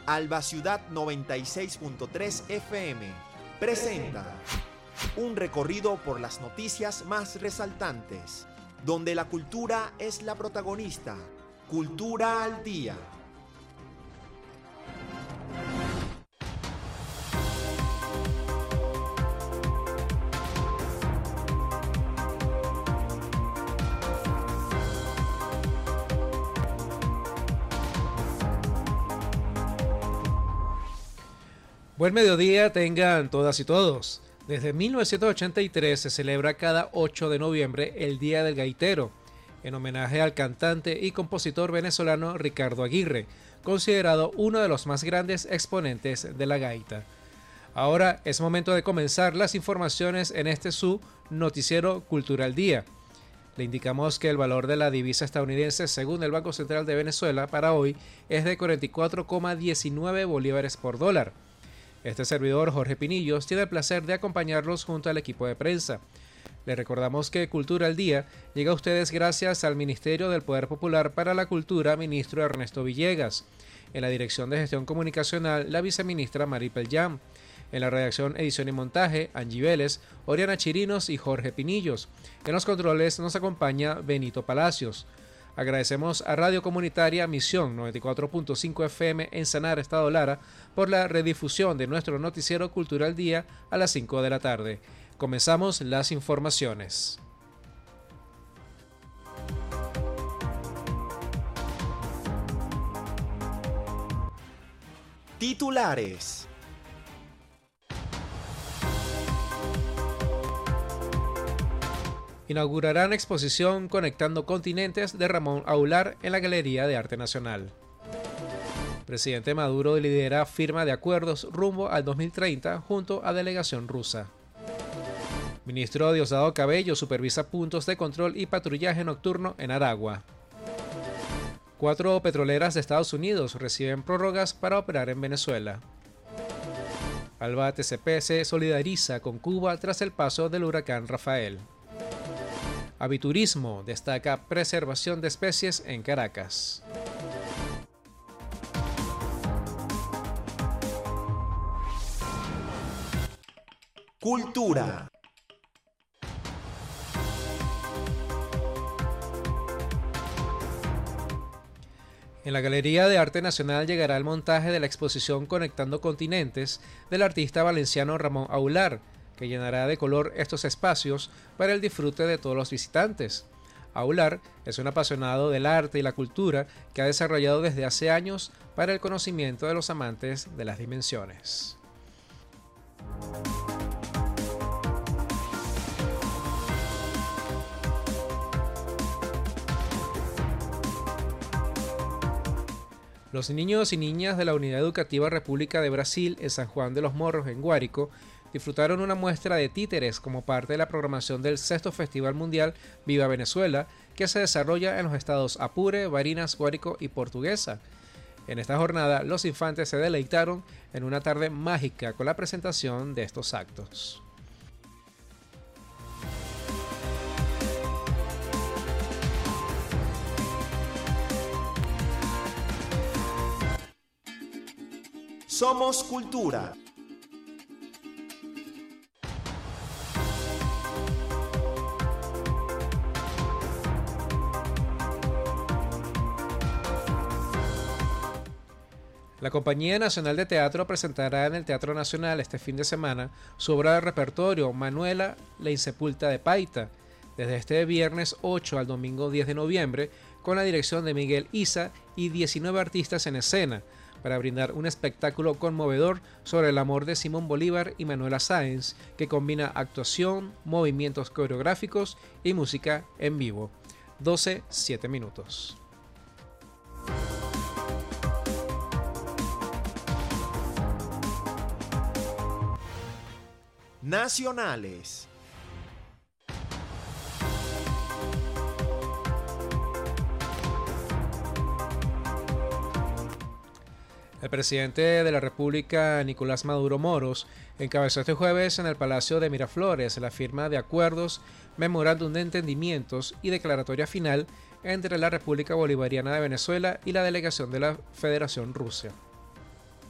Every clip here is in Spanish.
Alba Ciudad 96.3 FM presenta un recorrido por las noticias más resaltantes, donde la cultura es la protagonista. Cultura al día. Buen mediodía tengan todas y todos. Desde 1983 se celebra cada 8 de noviembre el Día del Gaitero, en homenaje al cantante y compositor venezolano Ricardo Aguirre, considerado uno de los más grandes exponentes de la gaita. Ahora es momento de comenzar las informaciones en este su noticiero Cultura al Día. Le indicamos que el valor de la divisa estadounidense según el Banco Central de Venezuela para hoy es de 44,19 bolívares por dólar. Este servidor, Jorge Pinillos, tiene el placer de acompañarlos junto al equipo de prensa. Les recordamos que Cultura al Día llega a ustedes gracias al Ministerio del Poder Popular para la Cultura, ministro Ernesto Villegas. En la Dirección de Gestión Comunicacional, la viceministra Maripel Yam. En la redacción, edición y montaje, Angie Vélez, Oriana Chirinos y Jorge Pinillos. En los controles nos acompaña Benito Palacios. Agradecemos a Radio Comunitaria Misión 94.5 FM en Sanar, Estado Lara, por la redifusión de nuestro noticiero Cultura al Día a las 5 de la tarde. Comenzamos las informaciones. Titulares. Inaugurarán exposición Conectando Continentes de Ramón Aular en la Galería de Arte Nacional. Presidente Maduro lidera firma de acuerdos rumbo al 2030 junto a delegación rusa. Ministro Diosdado Cabello supervisa puntos de control y patrullaje nocturno en Aragua. 4 petroleras de Estados Unidos reciben prórrogas para operar en Venezuela. Alba TCP se solidariza con Cuba tras el paso del huracán Rafael. Aviturismo destaca preservación de especies en Caracas. Cultura. En la Galería de Arte Nacional llegará el montaje de la exposición Conectando Continentes del artista valenciano Ramón Aular, que llenará de color estos espacios para el disfrute de todos los visitantes. Aular es un apasionado del arte y la cultura que ha desarrollado desde hace años para el conocimiento de los amantes de las dimensiones. Los niños y niñas de la Unidad Educativa República de Brasil en San Juan de los Morros, en Guárico, disfrutaron una muestra de títeres como parte de la programación del 6º Festival Mundial Viva Venezuela, que se desarrolla en los estados Apure, Barinas, Guárico y Portuguesa. En esta jornada, los infantes se deleitaron en una tarde mágica con la presentación de estos actos. Somos Cultura. La Compañía Nacional de Teatro presentará en el Teatro Nacional este fin de semana su obra de repertorio Manuela, la Insepulta de Paita, desde este viernes 8 al domingo 10 de noviembre, con la dirección de Miguel Isa y 19 artistas en escena, para brindar un espectáculo conmovedor sobre el amor de Simón Bolívar y Manuela Sáenz, que combina actuación, movimientos coreográficos y música en vivo. 12:07 minutos. Nacionales. El presidente de la República, Nicolás Maduro Moros, encabezó este jueves en el Palacio de Miraflores la firma de acuerdos, memorándum de entendimientos y declaratoria final entre la República Bolivariana de Venezuela y la delegación de la Federación Rusa.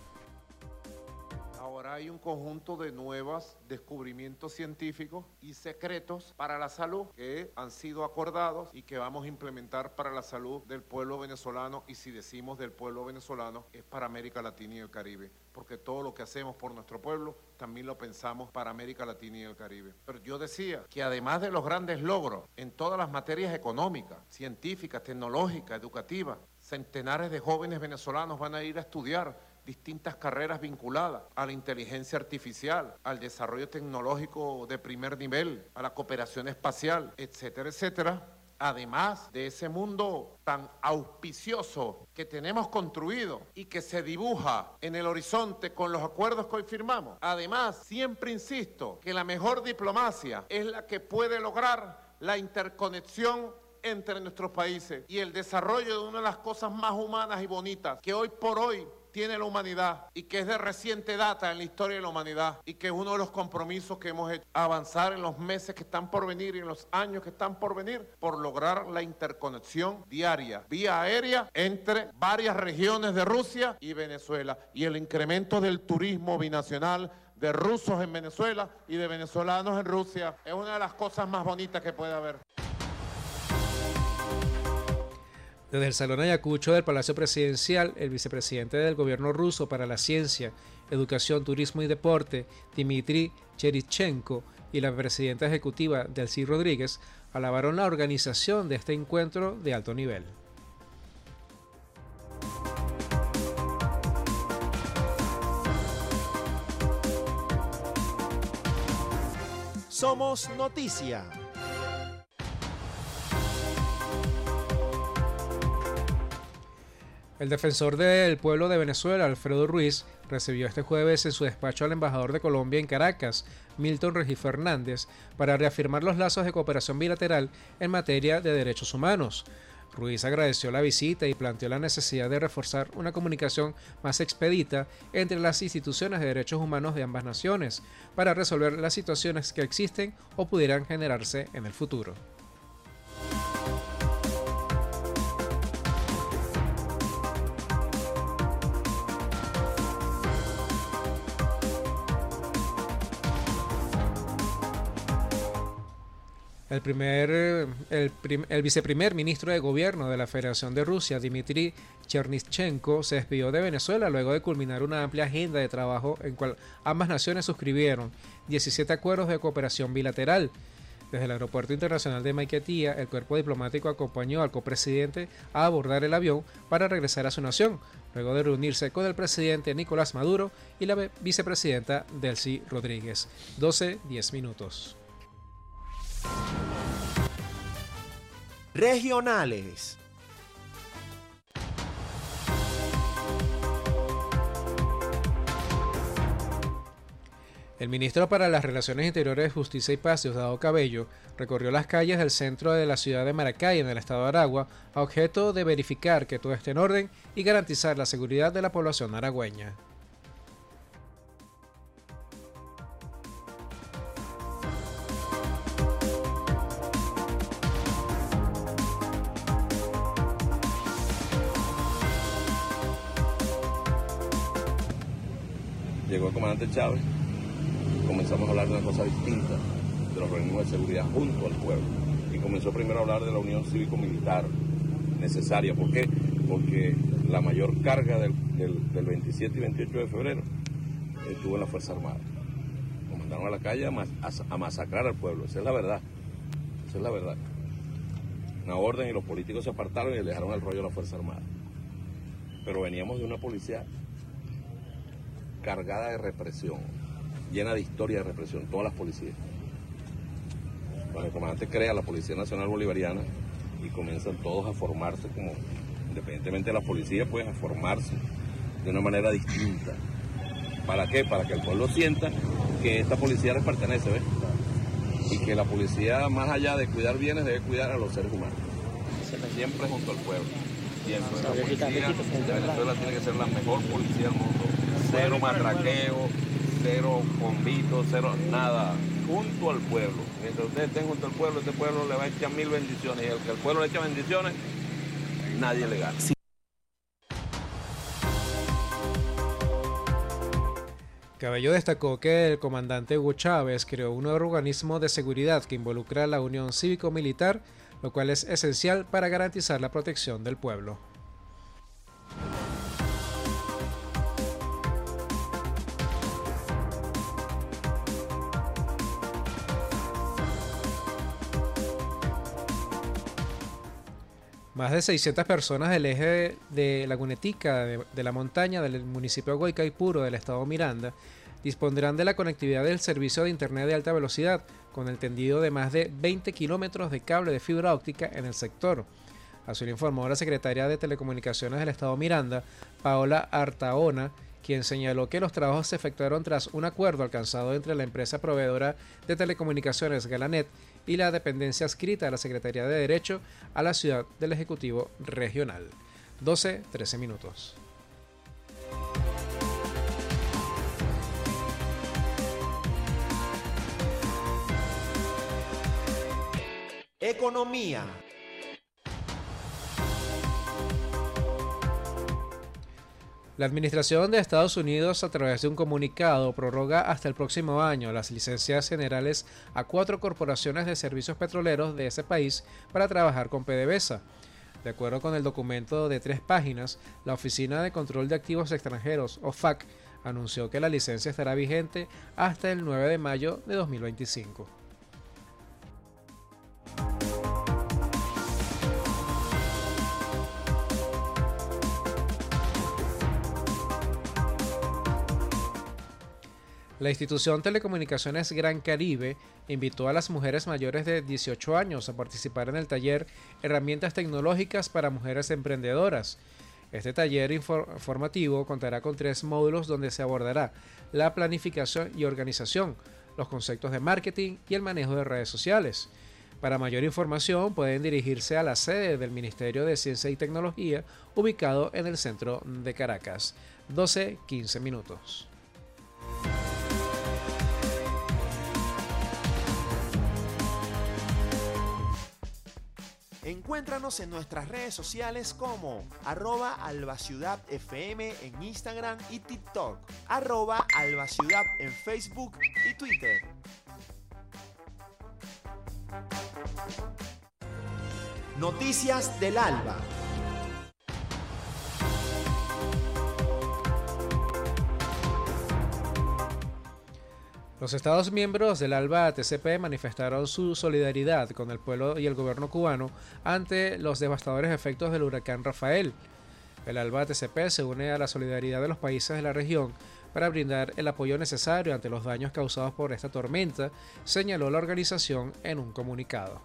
hay un conjunto de nuevos descubrimientos científicos y secretos para la salud que han sido acordados y que vamos a implementar para la salud del pueblo venezolano, y si decimos del pueblo venezolano es para América Latina y el Caribe, porque todo lo que hacemos por nuestro pueblo también lo pensamos para América Latina y el Caribe. Pero yo decía que además de los grandes logros en todas las materias económicas, científicas, tecnológicas, educativas, centenares de jóvenes venezolanos van a ir a estudiar distintas carreras vinculadas a la inteligencia artificial, al desarrollo tecnológico de primer nivel, a la cooperación espacial, etcétera, etcétera. Además de ese mundo tan auspicioso que tenemos construido y que se dibuja en el horizonte con los acuerdos que hoy firmamos. Además, siempre insisto que la mejor diplomacia es la que puede lograr la interconexión entre nuestros países y el desarrollo de una de las cosas más humanas y bonitas que hoy por hoy tiene la humanidad y que es de reciente data en la historia de la humanidad y que es uno de los compromisos que hemos hecho, avanzar en los meses que están por venir y en los años que están por venir por lograr la interconexión diaria, vía aérea, entre varias regiones de Rusia y Venezuela, y el incremento del turismo binacional de rusos en Venezuela y de venezolanos en Rusia es una de las cosas más bonitas que puede haber. Desde el Salón Ayacucho del Palacio Presidencial, el vicepresidente del gobierno ruso para la ciencia, educación, turismo y deporte, Dmitry Chernyshchenko, y la presidenta ejecutiva, Delcy Rodríguez, alabaron la organización de este encuentro de alto nivel. Somos Noticia. El defensor del pueblo de Venezuela, Alfredo Ruiz, recibió este jueves en su despacho al embajador de Colombia en Caracas, Milton Regis Fernández, para reafirmar los lazos de cooperación bilateral en materia de derechos humanos. Ruiz agradeció la visita y planteó la necesidad de reforzar una comunicación más expedita entre las instituciones de derechos humanos de ambas naciones para resolver las situaciones que existen o pudieran generarse en el futuro. El viceprimer ministro de Gobierno de la Federación de Rusia, Dmitry Chernyshchenko, se despidió de Venezuela luego de culminar una amplia agenda de trabajo en cual ambas naciones suscribieron 17 acuerdos de cooperación bilateral. Desde el Aeropuerto Internacional de Maiquetía, el cuerpo diplomático acompañó al copresidente a abordar el avión para regresar a su nación, luego de reunirse con el presidente Nicolás Maduro y la vicepresidenta Delcy Rodríguez. 12:10 minutos. Regionales. El ministro para las Relaciones Interiores, Justicia y Paz, Diosdado Cabello, recorrió las calles del centro de la ciudad de Maracay, en el estado de Aragua, a objeto de verificar que todo esté en orden y garantizar la seguridad de la población aragüeña. Llegó el comandante Chávez, comenzamos a hablar de una cosa distinta, de los organismos de seguridad junto al pueblo. Y comenzó primero a hablar de la unión cívico-militar necesaria. ¿Por qué? Porque la mayor carga del 27 y 28 de febrero estuvo en la Fuerza Armada. Nos mandaron a la calle a masacrar al pueblo. Esa es la verdad. Esa es la verdad. Una orden y los políticos se apartaron y le dejaron el rollo a la Fuerza Armada. Pero veníamos de una policía cargada de represión, llena de historia de represión, todas las policías. Cuando el comandante crea la Policía Nacional Bolivariana y comienzan todos a formarse como, independientemente de la policía, pues a formarse de una manera distinta. ¿Para qué? Para que el pueblo sienta que esta policía les pertenece, ¿ves? Y que la policía, más allá de cuidar bienes, debe cuidar a los seres humanos. Siempre junto al pueblo. Siempre. La policía de Venezuela tiene que ser la mejor policía del mundo. Cero matraqueo, cero convito, cero nada. Junto al pueblo. Mientras ustedes estén junto al pueblo, este pueblo le va a echar 1000 bendiciones. Y el que el pueblo le echa bendiciones, nadie le gana. Cabello destacó que el comandante Hugo Chávez creó un nuevo organismo de seguridad que involucra a la unión cívico-militar, lo cual es esencial para garantizar la protección del pueblo. Más de 600 personas del eje de Lagunetica de la montaña del municipio de Guaycaipuro del estado Miranda dispondrán de la conectividad del servicio de internet de alta velocidad con el tendido de más de 20 kilómetros de cable de fibra óptica en el sector. Así lo informó la secretaria de Telecomunicaciones del estado Miranda, Paola Artaona, quien señaló que los trabajos se efectuaron tras un acuerdo alcanzado entre la empresa proveedora de telecomunicaciones Galanet y la dependencia adscrita a la Secretaría de Derecho a la ciudad del Ejecutivo Regional. 12:13 minutos. Economía. La Administración de Estados Unidos, a través de un comunicado, prorroga hasta el próximo año las licencias generales a 4 corporaciones de servicios petroleros de ese país para trabajar con PDVSA. De acuerdo con el documento de 3 páginas, la Oficina de Control de Activos Extranjeros, OFAC, anunció que la licencia estará vigente hasta el 9 de mayo de 2025. La institución Telecomunicaciones Gran Caribe invitó a las mujeres mayores de 18 años a participar en el taller Herramientas Tecnológicas para Mujeres Emprendedoras. Este taller informativo contará con 3 módulos donde se abordará la planificación y organización, los conceptos de marketing y el manejo de redes sociales. Para mayor información pueden dirigirse a la sede del Ministerio de Ciencia y Tecnología, ubicado en el centro de Caracas. 12:15 minutos. Encuéntranos en nuestras redes sociales como @albaciudadfm en Instagram y TikTok, @albaciudad en Facebook y Twitter. Noticias del Alba. Los Estados miembros del ALBA-ATCP manifestaron su solidaridad con el pueblo y el gobierno cubano ante los devastadores efectos del huracán Rafael. El ALBA-ATCP se une a la solidaridad de los países de la región para brindar el apoyo necesario ante los daños causados por esta tormenta, señaló la organización en un comunicado.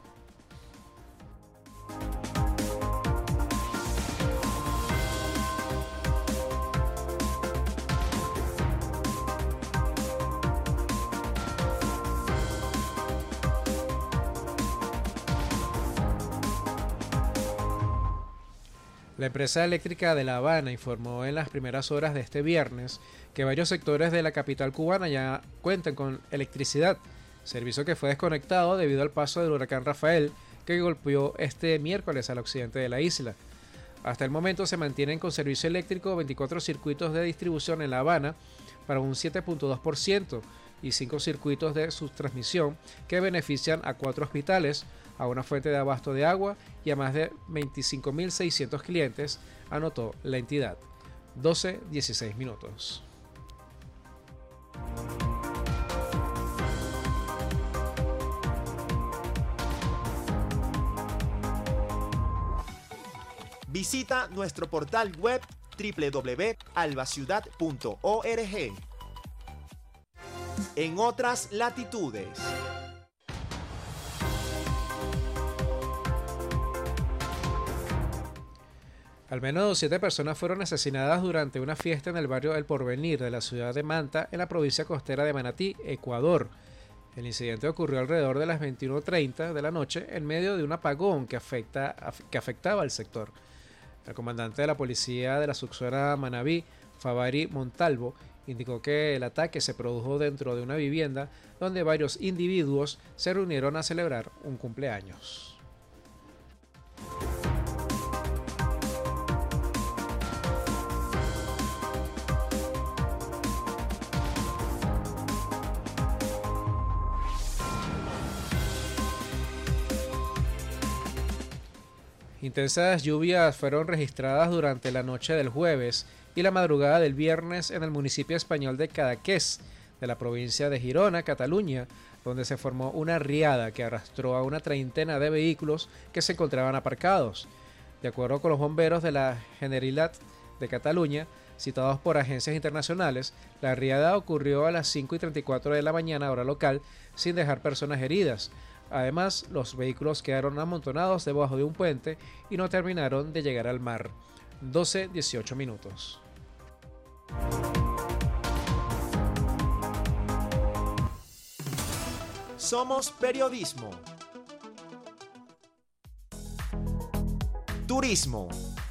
La empresa eléctrica de La Habana informó en las primeras horas de este viernes que varios sectores de la capital cubana ya cuentan con electricidad, servicio que fue desconectado debido al paso del huracán Rafael, que golpeó este miércoles al occidente de la isla. Hasta el momento se mantienen con servicio eléctrico 24 circuitos de distribución en La Habana para un 7.2% y 5 circuitos de subtransmisión que benefician a 4 hospitales, a una fuente de abasto de agua y a más de 25.600 clientes, anotó la entidad. 12:16 minutos. Visita nuestro portal web www.albaciudad.org. En otras latitudes. Al menos 7 personas fueron asesinadas durante una fiesta en el barrio El Porvenir de la ciudad de Manta, en la provincia costera de Manatí, Ecuador. El incidente ocurrió alrededor de las 21:30 de la noche en medio de un apagón que afectaba al sector. El comandante de la policía de la subzona Manabí, Favari Montalvo, indicó que el ataque se produjo dentro de una vivienda donde varios individuos se reunieron a celebrar un cumpleaños. Intensas lluvias fueron registradas durante la noche del jueves y la madrugada del viernes en el municipio español de Cadaqués, de la provincia de Girona, Cataluña, donde se formó una riada que arrastró a una treintena de vehículos que se encontraban aparcados. De acuerdo con los bomberos de la Generalitat de Cataluña, citados por agencias internacionales, la riada ocurrió a las 5:34 de la mañana, hora local, sin dejar personas heridas. Además, los vehículos quedaron amontonados debajo de un puente y no terminaron de llegar al mar. 12:18 minutos. Somos periodismo. Turismo.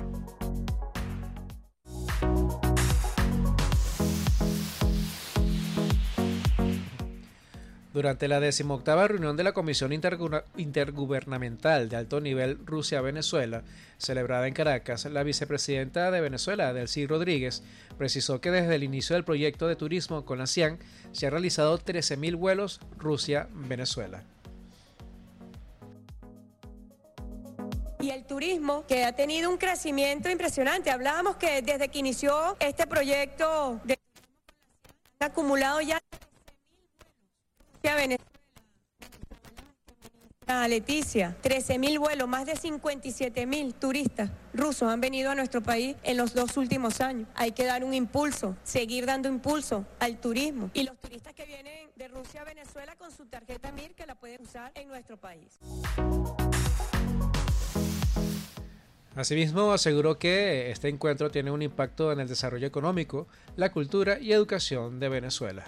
Durante la 18ª reunión de la Comisión Intergubernamental de Alto Nivel Rusia-Venezuela, celebrada en Caracas, la vicepresidenta de Venezuela, Delcy Rodríguez, precisó que desde el inicio del proyecto de turismo con la ASEAN se han realizado 13.000 vuelos Rusia-Venezuela. Y el turismo, que ha tenido un crecimiento impresionante. Hablábamos que desde que inició este proyecto, han acumulado ya 13.000 vuelos a Venezuela. Leticia, 13.000 vuelos, más de 57.000 turistas rusos han venido a nuestro país en los 2 últimos años. Hay que dar un impulso, seguir dando impulso al turismo. Y los turistas que vienen de Rusia a Venezuela con su tarjeta MIR, que la pueden usar en nuestro país. Asimismo, aseguró que este encuentro tiene un impacto en el desarrollo económico, la cultura y educación de Venezuela.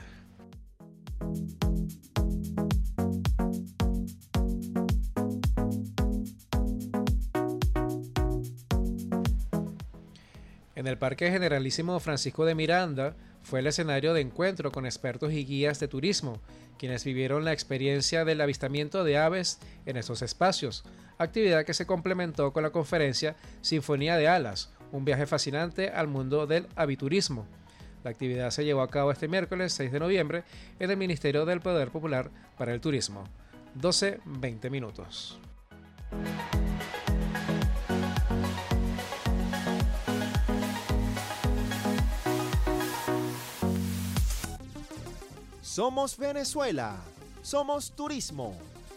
En el Parque Generalísimo Francisco de Miranda fue el escenario de encuentro con expertos y guías de turismo, quienes vivieron la experiencia del avistamiento de aves en estos espacios, actividad que se complementó con la conferencia Sinfonía de Alas, un viaje fascinante al mundo del aviturismo. La actividad se llevó a cabo este miércoles 6 de noviembre en el Ministerio del Poder Popular para el Turismo. 12:20 minutos. Somos Venezuela. Somos turismo.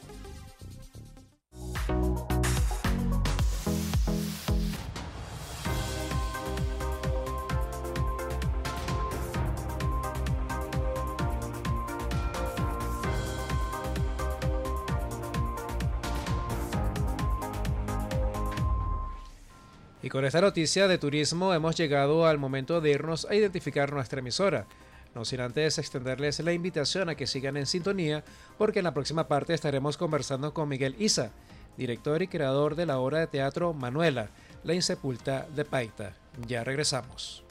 Y con esta noticia de turismo hemos llegado al momento de irnos a identificar nuestra emisora. No sin antes extenderles la invitación a que sigan en sintonía, porque en la próxima parte estaremos conversando con Miguel Isa, director y creador de la obra de teatro Manuela, la insepulta de Paita. Ya regresamos.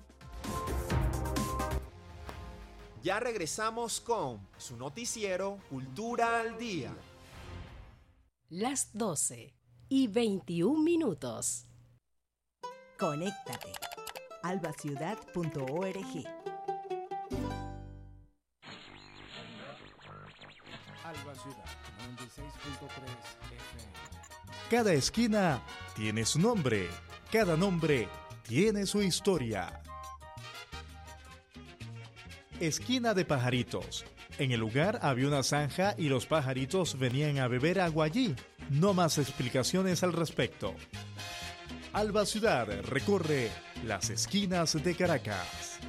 Ya regresamos con su noticiero Cultura al Día. Las 12:21 minutos. Conéctate. albaciudad.org. Alba Ciudad 96.3 FM. Cada esquina tiene su nombre, cada nombre tiene su historia. Esquina de Pajaritos. En el lugar había una zanja y los pajaritos venían a beber agua allí. No más explicaciones al respecto. Alba Ciudad recorre las esquinas de Caracas.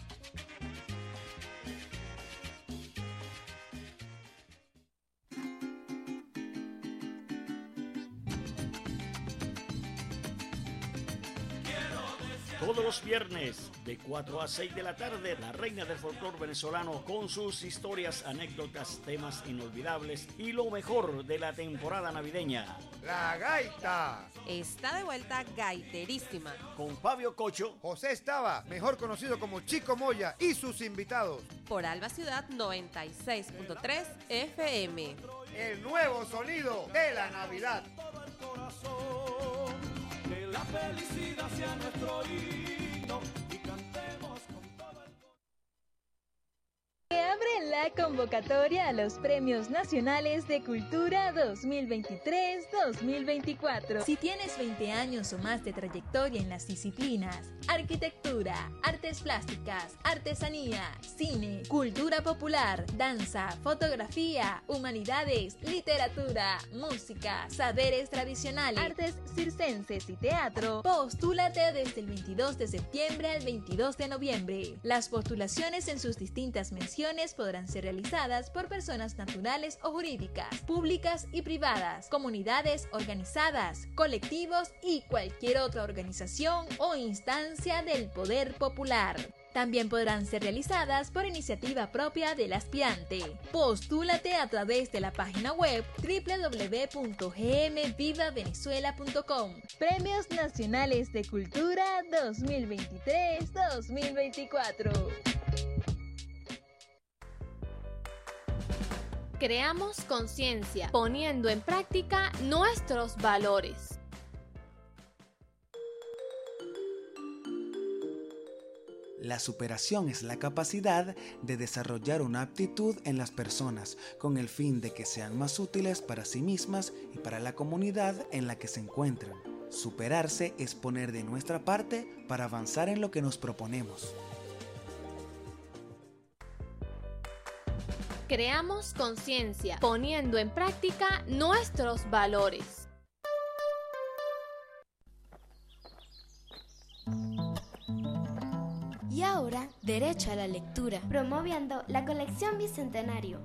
Todos los viernes, de 4 a 6 de la tarde, la reina del folclore venezolano con sus historias, anécdotas, temas inolvidables y lo mejor de la temporada navideña. La Gaita. Está de vuelta gaiterísima. Con Fabio Cocho, José Estaba, mejor conocido como Chico Moya, y sus invitados. Por Alba Ciudad 96.3 FM. El nuevo sonido de la Navidad. Que la felicidad sea nuestro himno y cantemos con todo el... Que abre el la convocatoria a los Premios Nacionales de Cultura 2023-2024. Si tienes 20 años o más de trayectoria en las disciplinas arquitectura, artes plásticas, artesanía, cine, cultura popular, danza, fotografía, humanidades, literatura, música, saberes tradicionales, artes circenses y teatro, postúlate desde el 22 de septiembre al 22 de noviembre. Las postulaciones en sus distintas menciones podrán ser realizadas por personas naturales o jurídicas, públicas y privadas, comunidades organizadas, colectivos y cualquier otra organización o instancia del poder popular. También podrán ser realizadas por iniciativa propia del aspirante. Postúlate a través de la página web www.gmvivavenezuela.com. Premios Nacionales de Cultura 2023-2024. Creamos conciencia, poniendo en práctica nuestros valores. La superación es la capacidad de desarrollar una aptitud en las personas con el fin de que sean más útiles para sí mismas y para la comunidad en la que se encuentran. Superarse es poner de nuestra parte para avanzar en lo que nos proponemos. Creamos conciencia, poniendo en práctica nuestros valores. Y ahora, derecho a la lectura, promoviendo la colección Bicentenario.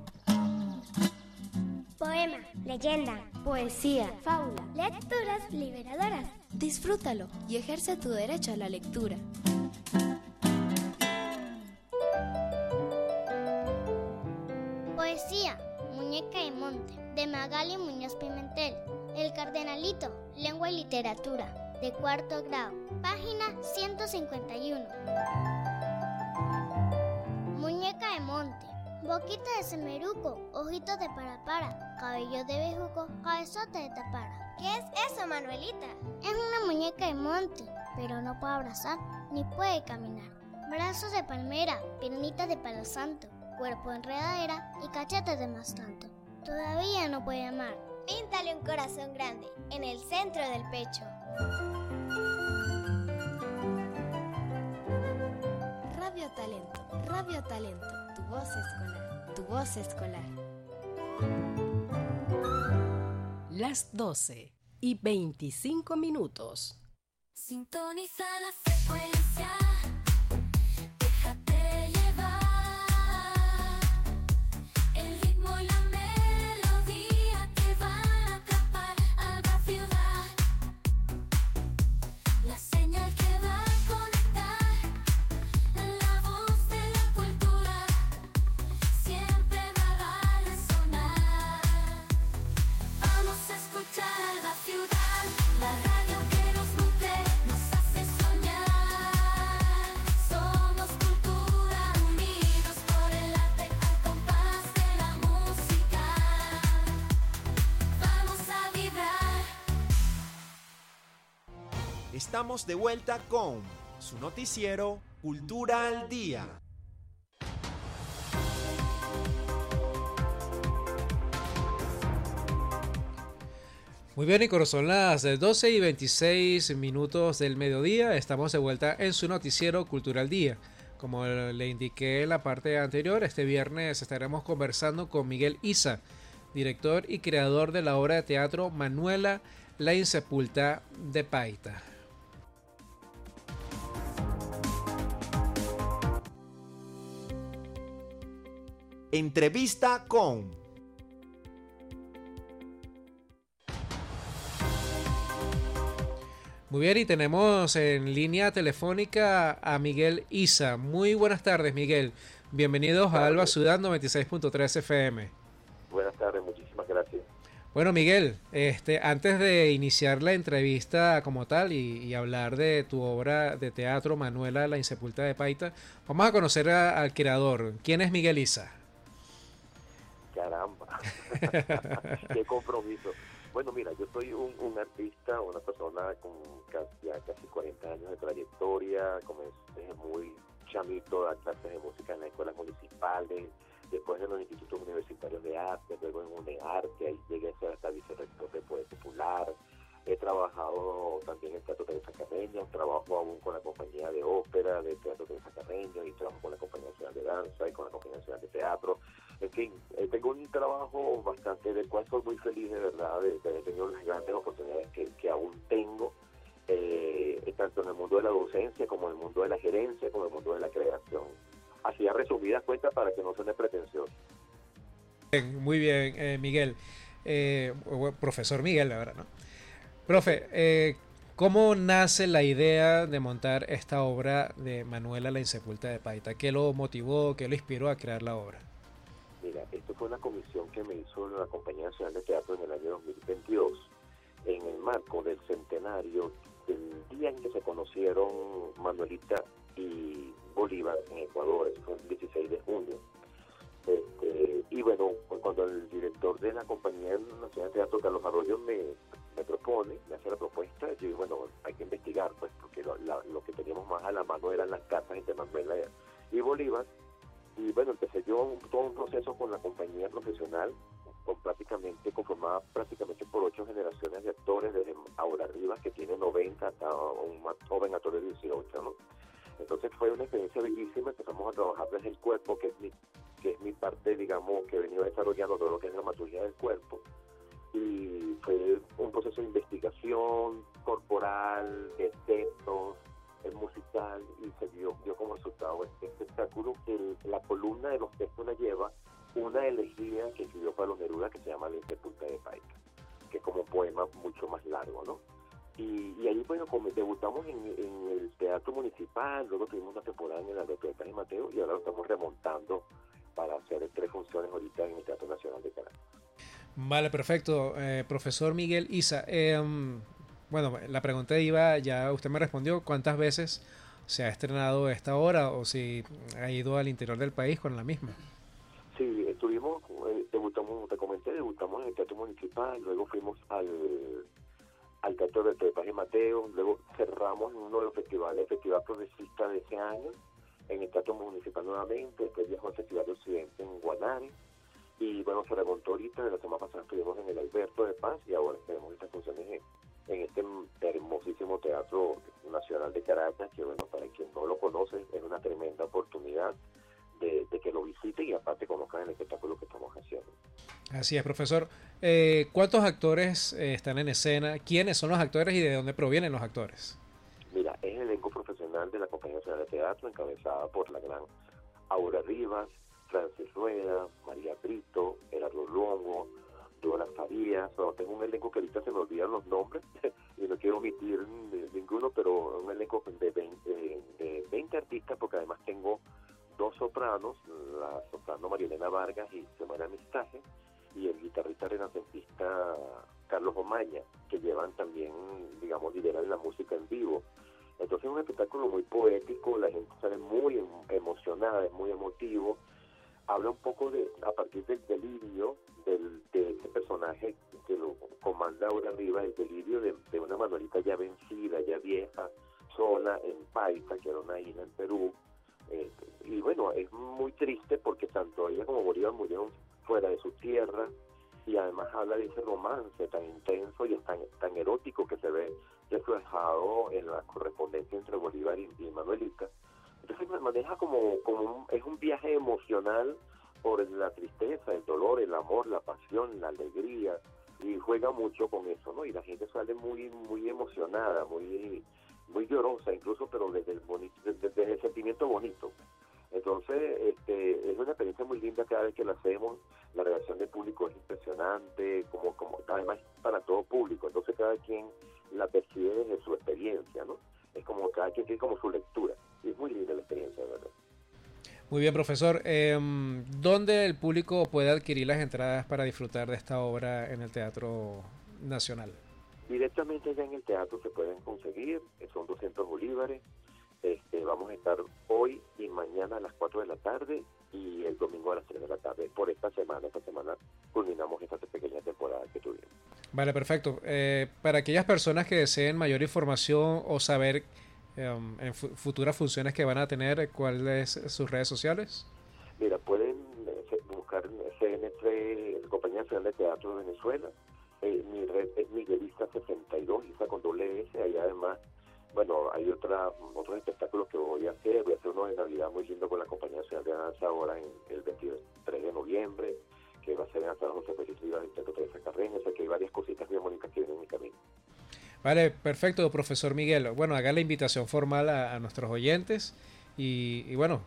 Poema, leyenda, poesía, fábula, lecturas liberadoras. Disfrútalo y ejerce tu derecho a la lectura. Poesía, Muñeca de Monte, de Magali Muñoz Pimentel. El Cardenalito, Lengua y Literatura, de 4º grado, página 151. Muñeca de monte, boquita de semeruco, ojitos de parapara, cabello de bejuco, cabezote de tapara. ¿Qué es eso, Manuelita? Es una muñeca de monte, pero no puede abrazar, ni puede caminar. Brazos de palmera, piernitas de palo santo, cuerpo de enredadera y cachetes de más tanto. Todavía no puede amar. Píntale un corazón grande, en el centro del pecho. Radio Talento, tu voz escolar, tu voz escolar. Las 12:25. Sintoniza la frecuencia. Déjate llevar. El ritmo y la melodía que van a atrapar a la ciudad. La señal que va a conectar. La voz de la cultura siempre va a resonar. Vamos a escuchar la ciudad, la radio que nos nutre, nos hace soñar. Somos cultura, unidos por el arte al compás de la música. Vamos a vibrar. Estamos de vuelta con su noticiero Cultura al Día. Muy bien, Icoro, son las 12:26 del mediodía. Estamos de vuelta en su noticiero Cultura al Día. Como le indiqué en la parte anterior, este viernes estaremos conversando con Miguel Isa, director y creador de la obra de teatro Manuela, la Insepulta de Paita. Entrevista con Muy bien, y tenemos en línea telefónica a Miguel Isa. Muy buenas tardes, Miguel. Bienvenidos a Alba Ciudad 96.3 FM. Buenas tardes, muchísimas gracias. Bueno, Miguel, antes de iniciar la entrevista como tal y hablar de tu obra de teatro Manuela, la Insepulta de Paita, vamos a conocer al creador. ¿Quién es Miguel Isa? Caramba, qué compromiso. Bueno, mira, yo soy un artista, una persona con casi 40 años de trayectoria. Comencé desde muy chamito a dar clases de música en las escuelas municipales, después en los institutos universitarios de arte, luego en UNEARTE, ahí llegué a ser hasta vicerrector de Poder Popular. He trabajado también en Teatro Teresa Carreño, trabajo aún con la compañía de ópera de Teatro Teresa Carreño y trabajo con la Compañía Nacional de Danza y con la Compañía Nacional de Teatro. En fin, tengo un trabajo bastante del cual soy muy feliz de verdad de haber tenido las grandes oportunidades que aún tengo, tanto en el mundo de la docencia como en el mundo de la gerencia, como en el mundo de la creación. Así a resumidas cuentas para que no suene pretencioso. Muy bien, Miguel. Profesor Miguel, ahora, ¿no? Profe, ¿cómo nace la idea de montar esta obra de Manuela la Insepulta de Paita? ¿Qué lo motivó, qué lo inspiró a crear la obra? Mira, esto fue una comisión que me hizo la Compañía Nacional de Teatro en el año 2022, en el marco del centenario del día en que se conocieron Manuelita y Bolívar en Ecuador. Eso fue el 16 de junio. Y bueno, cuando el director de la Compañía Nacional de Teatro, Carlos Arroyo, me propone, me hace la propuesta, yo digo, bueno, hay que investigar, pues, porque lo que teníamos más a la mano eran las cartas entre Manuela y Bolívar. Y bueno, empecé yo todo un proceso con la compañía profesional, conformada prácticamente por 8 generaciones de actores, desde Aura Rivas, que tiene 90, hasta un más joven actor de 18, ¿no? Entonces fue una experiencia bellísima. Empezamos a trabajar desde el cuerpo, que es mi parte, digamos, que he venido desarrollando todo lo que es dramaturgia del cuerpo. Y fue un proceso de investigación corporal, de textos, musical, y se dio como resultado este espectáculo que la columna de los textos la lleva una elegía que escribió Pablo Neruda, que se llama La Insepulta de Paita, que es como un poema mucho más largo, ¿no? Y ahí, bueno, debutamos en el Teatro Municipal, luego tuvimos una temporada en el Alberto de Paz y Mateo, y ahora lo estamos remontando para hacer 3 funciones ahorita en el Teatro Nacional de Caracas. Vale, perfecto. Profesor Miguel Isa, bueno, la pregunta iba, ya usted me respondió, ¿cuántas veces se ha estrenado esta obra o si ha ido al interior del país con la misma? Sí, debutamos, te comenté, debutamos en el Teatro Municipal, luego fuimos al Teatro de Paz y Mateo, luego cerramos en uno de los festivales, el Festival Progresista de ese año, en el Teatro Municipal nuevamente, después viajó al Festival de Occidente en Guanare, y bueno, se remontó ahorita, de la semana pasada estuvimos en el Alberto de Paz, y ahora tenemos estas funciones en este hermosísimo Teatro Nacional de Caracas, que bueno, para quien no lo conoce, es una tremenda oportunidad de que lo visite y aparte conozcan el espectáculo que estamos haciendo. Así es, profesor. ¿Cuántos actores están en escena? ¿Quiénes son los actores y de dónde provienen los actores? Mira, es el elenco profesional de la Compañía Nacional de Teatro, encabezada por la gran Aura Rivas, Francis Rueda, María Brito, Gerardo Luongo, Dora Farías. Bueno, tengo un elenco que ahorita se me olvidan los nombres y no quiero omitir ninguno, pero un elenco de 20 artistas, porque además tengo 2 sopranos, la soprano María Elena Vargas y Semana Mistaje, y el guitarrista renacentista Carlos Omaña, que llevan también, digamos, lideran la música en vivo. Entonces es un espectáculo muy poético, la gente sale muy emocionada, es muy emotivo. Habla un poco a partir del delirio de este personaje que lo comanda ahora arriba, el delirio de una Manuelita ya vencida, ya vieja, sola en Paita, que era una isla en Perú. Y bueno, es muy triste porque tanto ella como Bolívar murieron fuera de su tierra, y además habla de ese romance tan intenso y tan erótico que se ve reflejado en la correspondencia entre Bolívar y Manuelita. Entonces me maneja es un viaje emocional por la tristeza, el dolor, el amor, la pasión, la alegría, y juega mucho con eso, ¿no? Y la gente sale muy emocionada, muy llorosa incluso, pero desde el sentimiento bonito. Entonces, es una experiencia muy linda cada vez que la hacemos. La reacción del público es impresionante, como además para todo público. Entonces cada quien la percibe desde su experiencia, ¿no? Es como cada quien tiene como su lectura. Y es muy linda la experiencia, de verdad. Muy bien, profesor. ¿Dónde el público puede adquirir las entradas para disfrutar de esta obra en el Teatro Nacional? Directamente ya en el teatro se pueden conseguir, son 200 bolívares. Vamos a estar hoy y mañana a las 4 de la tarde y el domingo a las 3 de la tarde por esta semana. Esta semana culminamos esta pequeña temporada que tuvimos. Vale, perfecto. Para aquellas personas que deseen mayor información o saber en futuras funciones que van a tener, ¿cuáles son sus redes sociales? Mira, pueden CNT, Compañía Nacional de Teatro de Venezuela. Mi red es Miguelisa62, Isa con doble S. Ahí además, bueno, hay otros espectáculos que voy a hacer. Voy a hacer uno de Navidad muy lindo con la Compañía Nacional de Danza ahora en el 23 de noviembre, que va a ser en San José Feliz Rivas del Teatro Teresa Carreño. O sea que hay varias cositas bien bonitas que vienen en mi camino. Vale, perfecto, profesor Miguel. Bueno, haga la invitación formal a nuestros oyentes y bueno,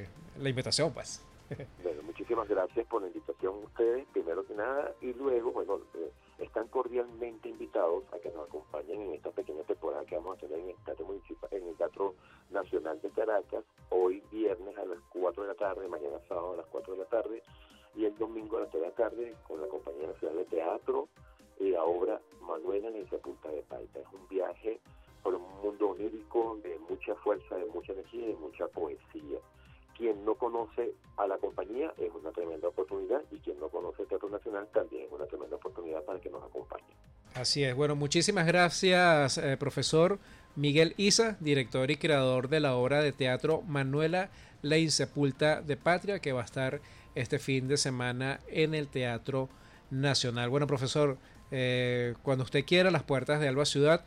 la invitación pues. Bueno, muchísimas gracias por la invitación a ustedes, primero que nada, y luego, bueno, están cordialmente invitados a que nos acompañen en esta pequeña temporada que vamos a tener en el Teatro Nacional de Caracas, hoy viernes a las 4 de la tarde, mañana sábado a las 4 de la tarde, y el domingo a las 3 de la tarde con la Compañía Nacional de Teatro y la obra Manuela la Insepulta de Paita. Es un viaje por un mundo onírico de mucha fuerza, de mucha energía y de mucha poesía. Quien no conoce a la compañía es una tremenda oportunidad, y quien no conoce el Teatro Nacional también es una tremenda oportunidad para que nos acompañe. Así es. Bueno, muchísimas gracias, profesor Miguel Isa, director y creador de la obra de teatro Manuela la Insepulta de Patria, que va a estar este fin de semana en el Teatro Nacional. Bueno, profesor, cuando usted quiera, las puertas de Alba Ciudad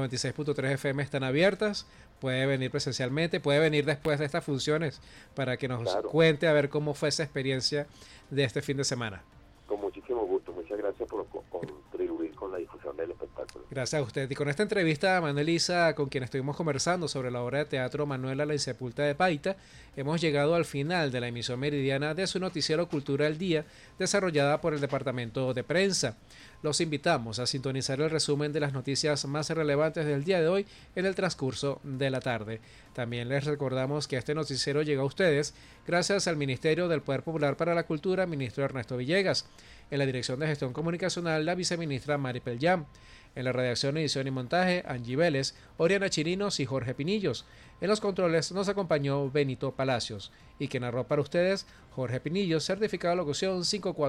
96.3 FM están abiertas. Puede venir presencialmente, puede venir después de estas funciones para que nos cuente a ver cómo fue esa experiencia de este fin de semana. Con muchísimo gusto, muchas gracias por contribuir con la difusión del espectáculo. Gracias a usted. Y con esta entrevista a Manuel Isa, con quien estuvimos conversando sobre la obra de teatro Manuela la Insepulta de Paita, hemos llegado al final de la emisión meridiana de su noticiero Cultura al Día, desarrollada por el Departamento de Prensa. Los invitamos a sintonizar el resumen de las noticias más relevantes del día de hoy en el transcurso de la tarde. También les recordamos que este noticiero llega a ustedes gracias al Ministerio del Poder Popular para la Cultura, ministro Ernesto Villegas. En la Dirección de Gestión Comunicacional, la viceministra Maripel Yam. En la redacción, edición y montaje, Angie Vélez, Oriana Chirinos y Jorge Pinillos. En los controles nos acompañó Benito Palacios. Y quien narró para ustedes, Jorge Pinillos, certificado de locución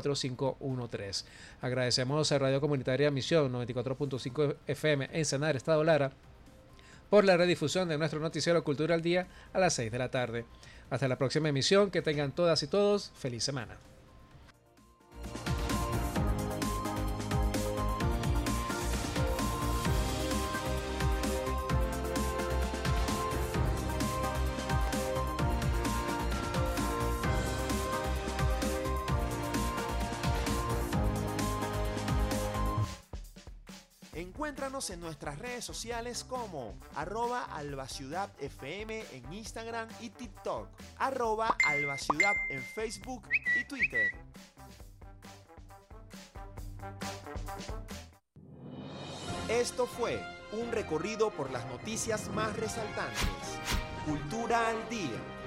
54513. Agradecemos a Radio Comunitaria Misión 94.5 FM en Sanar, Estado Lara, por la redifusión de nuestro noticiero Cultura al Día a las 6 de la tarde. Hasta la próxima emisión, que tengan todas y todos feliz semana. Encuéntranos en nuestras redes sociales como @albaciudadfm en Instagram y TikTok, @albaciudad en Facebook y Twitter. Esto fue un recorrido por las noticias más resaltantes. Cultura al Día.